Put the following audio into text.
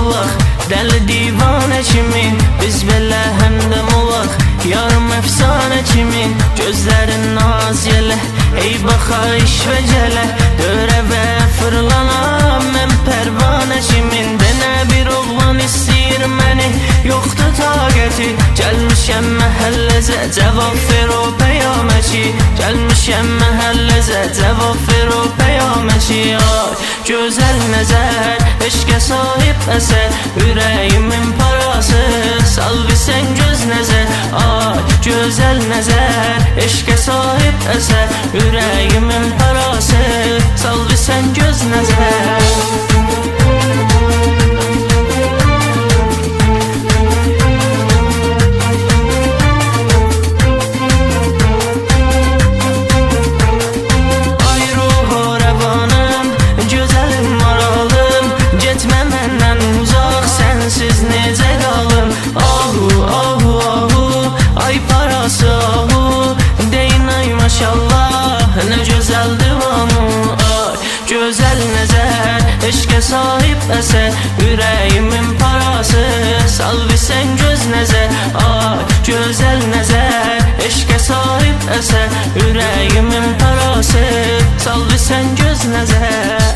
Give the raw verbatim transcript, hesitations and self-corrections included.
olaq, dəli divanə kimi, biz belə həmdəm olaq, yarım əfsanə kimi. Gözlərin naz yelə, ey baxayış və gələ, dörəvə fırlanam mən pərvanə kimin. Denə bir oğlan istəyir məni, yoxdur taqəti, gəlmişəm məhəlləzə, cavab ver o peyamə-ki, gəlmişəm məhəlləzə, cavab ver o peyamə-ki. Ay, gözəl nəzər, eşqə sahib əsər, ürəyimin parası, sal bilsən göz nəzər. Ay, gözəl nəzər, eşqə sahib əsər, ürəyimin parası, sal bilsən göz nəzər. Nə gözəl divanı, ay, gözəl nəzər, eşqə sahib əsər, ürəyimin parası, sal bilsən göz nəzər. Ay, gözəl nəzər, eşqə sahib əsər, ürəyimin parası, sal bilsən göz nəzər.